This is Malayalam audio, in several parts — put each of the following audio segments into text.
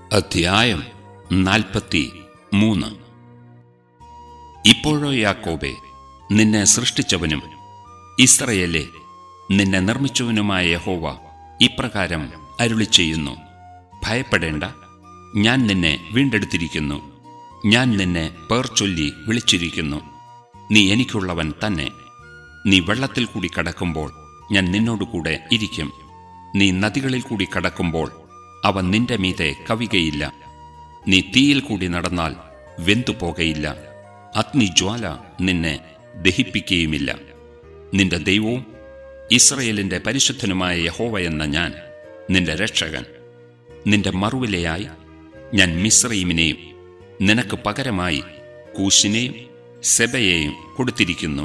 അധ്യായം 43. ഇപ്പോഴോ യാക്കോബേ, നിന്നെ സൃഷ്ടിച്ചവനും ഇസ്രായേലേ, നിന്നെ നിർമ്മിച്ചവനുമായ യഹോവ ഇപ്രകാരം അരുളിച്ചെയ്യുന്നു: ഭയപ്പെടേണ്ട, ഞാൻ നിന്നെ വീണ്ടെടുത്തിരിക്കുന്നു. ഞാൻ നിന്നെ പേർ ചൊല്ലി വിളിച്ചിരിക്കുന്നു. നീ എനിക്കുള്ളവൻ തന്നെ. നീ വെള്ളത്തിൽ കൂടി കടക്കുമ്പോൾ ഞാൻ നിന്നോടുകൂടെ ഇരിക്കും. നീ നദികളിൽ കൂടി കടക്കുമ്പോൾ അവ നിന്റെ മീതെ കവികയില്ല. നീ തീയിൽ കൂടി നടന്നാൽ വെന്തുപോകയില്ല. അഗ്നിജ്വാല നിന്നെ ദഹിപ്പിക്കുകയുമില്ല. നിന്റെ ദൈവവും ഇസ്രായേലിന്റെ പരിശുദ്ധനുമായ യഹോവ എന്ന ഞാൻ, നിന്റെ രക്ഷകൻ. നിന്റെ മറുവിലയായി ഞാൻ മിസ്രയീമിനെയും നിനക്ക് പകരമായി കൂശിനെയും സെബയെയും കൊടുത്തിരിക്കുന്നു.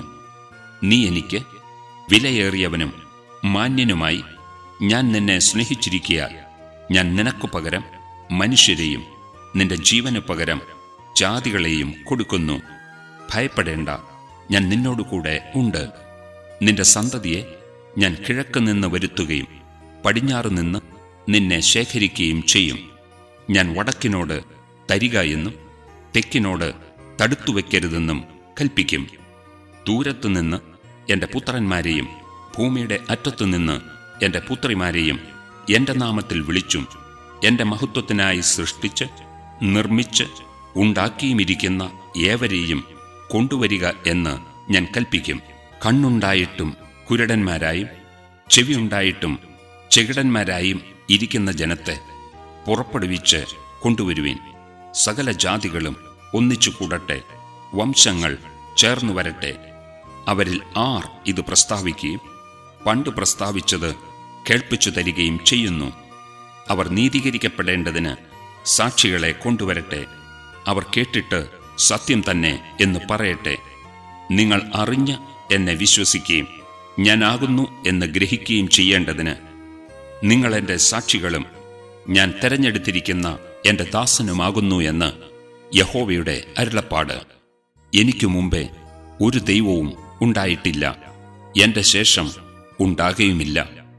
നീ എനിക്ക് വിലയേറിയവനും മാന്യനുമായി ഞാൻ നിന്നെ സ്നേഹിച്ചിരിക്കയാൽ ഞാൻ നിനക്കു പകരം മനുഷ്യരെയും നിന്റെ ജീവനു പകരം ജാതികളെയും കൊടുക്കുന്നു. ഭയപ്പെടേണ്ട, ഞാൻ നിന്നോടുകൂടെ ഉണ്ട്. നിന്റെ സന്തതിയെ ഞാൻ കിഴക്ക് നിന്ന് വരുത്തുകയും പടിഞ്ഞാറ് നിന്ന് നിന്നെ ശേഖരിക്കുകയും ചെയ്യും. ഞാൻ വടക്കിനോട് തരിക എന്നും തെക്കിനോട് തടുത്തുവെക്കരുതെന്നും കൽപ്പിക്കും. ദൂരത്തുനിന്ന് എൻ്റെ പുത്രന്മാരെയും ഭൂമിയുടെ അറ്റത്തുനിന്ന് എൻ്റെ പുത്രിമാരെയും എൻ്റെ നാമത്തിൽ വിളിച്ചും എൻ്റെ മഹത്വത്തിനായി സൃഷ്ടിച്ച് നിർമ്മിച്ച് ഉണ്ടാക്കിയുമിരിക്കുന്ന ഏവരെയും കൊണ്ടുവരിക എന്ന് ഞാൻ കൽപ്പിക്കും. കണ്ണുണ്ടായിട്ടും കുരുടന്മാരായും ചെവിയുണ്ടായിട്ടും ചെകിടന്മാരായും ഇരിക്കുന്ന ജനത്തെ പുറപ്പെടുവിച്ച് കൊണ്ടുവരുവിൻ. സകല ജാതികളും ഒന്നിച്ചു കൂടട്ടെ, വംശങ്ങൾ ചേർന്നു വരട്ടെ. അവരിൽ ആർ ഇത് പ്രസ്താവിക്കുകയും പണ്ട് പ്രസ്താവിച്ചത് കേൾപ്പിച്ചു തരികയും ചെയ്യുന്നു. അവർ നീതീകരിക്കപ്പെടേണ്ടതിന് സാക്ഷികളെ കൊണ്ടുവരട്ടെ. അവർ കേട്ടിട്ട് സത്യം തന്നെ എന്ന് പറയട്ടെ. നിങ്ങൾ അറിഞ്ഞ് എന്നെ വിശ്വസിക്കുകയും ഞാനാകുന്നു എന്ന് ഗ്രഹിക്കുകയും ചെയ്യേണ്ടതിന് നിങ്ങൾ എൻ്റെ സാക്ഷികളും ഞാൻ തെരഞ്ഞെടുത്തിരിക്കുന്ന എൻ്റെ ദാസനുമാകുന്നു എന്ന് യഹോവയുടെ അരുളപ്പാട്. എനിക്കു മുമ്പേ ഒരു ദൈവവും ഉണ്ടായിട്ടില്ല, എൻ്റെ ശേഷം ഉണ്ടാകുകയുമില്ല.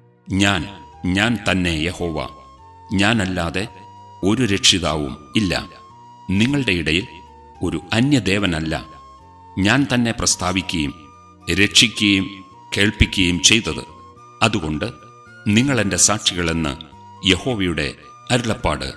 ഞാൻ തന്നെ യഹോവ, ഞാനല്ലാതെ ഒരു രക്ഷിതാവും ഇല്ല. നിങ്ങളുടെ ഇടയിൽ ഒരു അന്യദേവനല്ല. ഞാൻ തന്നെ പ്രസ്താവിക്കുകയും രക്ഷിക്കുകയും കേൾപ്പിക്കുകയും ചെയ്തത്. അതുകൊണ്ട് നിങ്ങൾ എൻ്റെ സാക്ഷികളെന്ന് യഹോവയുടെ അരുളപ്പാട്.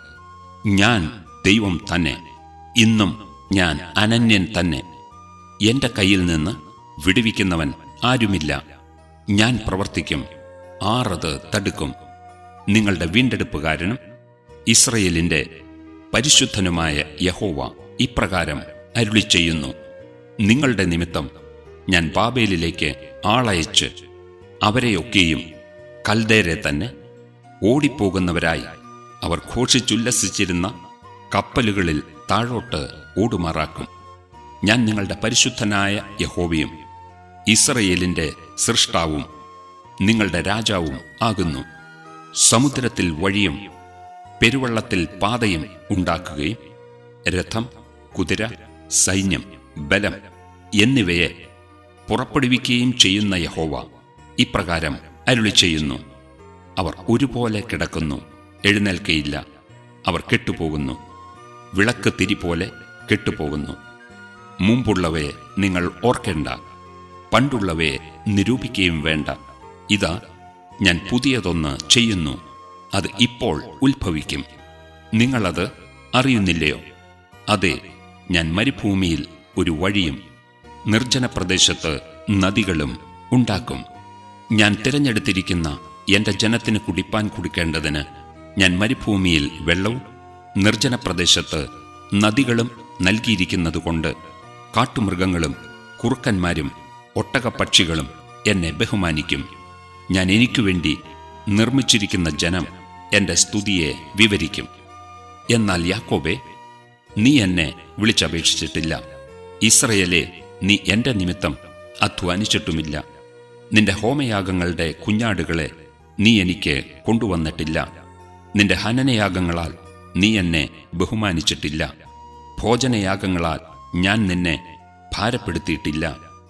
ഞാൻ ദൈവം തന്നെ, ഇന്നും ഞാൻ അനന്യൻ തന്നെ. എൻ്റെ കയ്യിൽ നിന്ന് വിടുവിക്കുന്നവൻ ആരുമില്ല. ഞാൻ പ്രവർത്തിക്കും, ആറത് തടുക്കും. നിങ്ങളുടെ വീണ്ടെടുപ്പുകാരനും ഇസ്രായേലിന്റെ പരിശുദ്ധനുമായ യഹോവ ഇപ്രകാരം അരുളിച്ചെയ്യുന്നു: നിങ്ങളുടെ നിമിത്തം ഞാൻ ബാബേലിലേക്ക് ആളയച്ച് അവരെയൊക്കെയും കൽദേരെ തന്നെ ഓടിപ്പോകുന്നവരായി അവർ ഘോഷിച്ചുല്ലസിച്ചിരുന്ന കപ്പലുകളിൽ താഴോട്ട് ഓടുമാറാക്കും. ഞാൻ നിങ്ങളുടെ പരിശുദ്ധനായ യഹോവയും ഇസ്രായേലിന്റെ സൃഷ്ടാവും നിങ്ങളുടെ രാജാവും ആകുന്നു. സമുദ്രത്തിൽ വഴിയും പെരുവെള്ളത്തിൽ പാതയും ഉണ്ടാക്കുകയും രഥം, കുതിര, സൈന്യം, ബലം എന്നിവയെ പുറപ്പെടുവിക്കുകയും ചെയ്യുന്ന യഹോവ ഇപ്രകാരം അരുളിച്ചെയ്യുന്നു: അവർ ഒരുപോലെ കിടക്കുന്നു, എഴുന്നേൽക്കയില്ല. അവർ കെട്ടുപോകുന്നു, വിളക്ക് തിരി പോലെ കെട്ടുപോകുന്നു. മുമ്പുള്ളവയെ നിങ്ങൾ ഓർക്കേണ്ട, പണ്ടുള്ളവയെ നിരൂപിക്കുകയും വേണ്ട. ഇതാ, ഞാൻ പുതിയതൊന്ന് ചെയ്യുന്നു, അത് ഇപ്പോൾ ഉത്ഭവിക്കും. നിങ്ങളത് അറിയുന്നില്ലയോ? അതെ, ഞാൻ മരുഭൂമിയിൽ ഒരു വഴിയും നിർജ്ജന പ്രദേശത്ത് നദികളും ഉണ്ടാക്കും. ഞാൻ തിരഞ്ഞെടുത്തിരിക്കുന്ന എൻ്റെ ജനത്തിന് കുടിപ്പാൻ കൊടുക്കേണ്ടതിന് ഞാൻ മരുഭൂമിയിൽ വെള്ളവും നിർജ്ജന പ്രദേശത്ത് നദികളും നൽകിയിരിക്കുന്നതുകൊണ്ട് കാട്ടുമൃഗങ്ങളും കുറുക്കന്മാരും ഒട്ടകപ്പക്ഷികളും എന്നെ ബഹുമാനിക്കും. ഞാൻ എനിക്കുവേണ്ടി നിർമ്മിച്ചിരിക്കുന്ന ജനം എൻ്റെ സ്തുതിയെ വിവരിക്കും. എന്നാൽ യാക്കോബേ, നീ എന്നെ വിളിച്ചപേക്ഷിച്ചിട്ടില്ല. ഇസ്രായേലേ, നീ എൻ്റെ നിമിത്തം അധ്വാനിച്ചിട്ടുമില്ല. നിന്റെ ഹോമയാഗങ്ങളുടെ കുഞ്ഞാടുകളെ നീ എനിക്ക് കൊണ്ടുവന്നിട്ടില്ല. നിന്റെ ഹനനയാഗങ്ങളാൽ നീ എന്നെ ബഹുമാനിച്ചിട്ടില്ല. ഭോജനയാഗങ്ങളാൽ ഞാൻ നിന്നെ ഭാരപ്പെടുത്തിയിട്ടില്ല.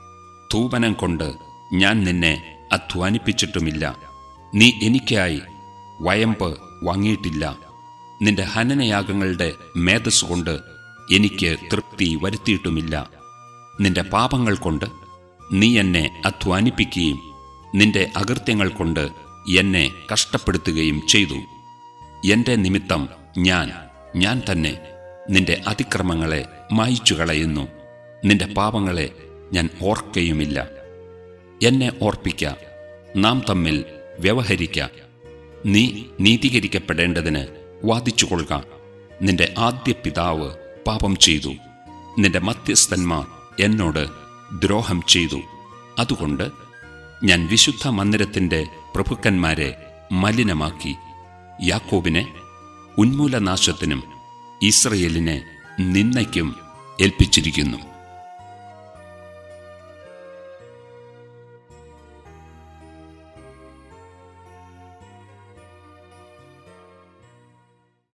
ധൂപനം കൊണ്ട് ഞാൻ നിന്നെ അധ്വാനിപ്പിച്ചിട്ടുമില്ല. നീ എനിക്കായി വയമ്പ് വാങ്ങിയിട്ടില്ല. നിന്റെ ഹനനയാഗങ്ങളുടെ മേധസ്സുകൊണ്ട് എനിക്ക് തൃപ്തി വരുത്തിയിട്ടുമില്ല. നിന്റെ പാപങ്ങൾ കൊണ്ട് നീ എന്നെ അധ്വാനിപ്പിക്കുകയും നിന്റെ അകൃത്യങ്ങൾ കൊണ്ട് എന്നെ കഷ്ടപ്പെടുത്തുകയും ചെയ്തു. എന്റെ നിമിത്തം ഞാൻ തന്നെ നിന്റെ അതിക്രമങ്ങളെ മായിച്ചു കളയുന്നു. നിന്റെ പാപങ്ങളെ ഞാൻ ഓർക്കയുമില്ല. എന്നെ ഓർപ്പിക്ക, നാം തമ്മിൽ വ്യവഹരിക്ക. നീ നീതീകരിക്കപ്പെടേണ്ടതിന് വാദിച്ചുകൊള്ളുക. നിന്റെ ആദ്യ പിതാവ് പാപം ചെയ്തു, നിന്റെ മധ്യസ്ഥന്മാർ എന്നോട് ദ്രോഹം ചെയ്തു. അതുകൊണ്ട് ഞാൻ വിശുദ്ധ മന്ദിരത്തിന്റെ പ്രഭുക്കന്മാരെ മലിനമാക്കി, യാക്കോബിനെ ഉന്മൂലനാശത്തിനും ഇസ്രയേലിനെ നിന്ദയ്ക്കും ഏൽപ്പിച്ചിരിക്കുന്നു.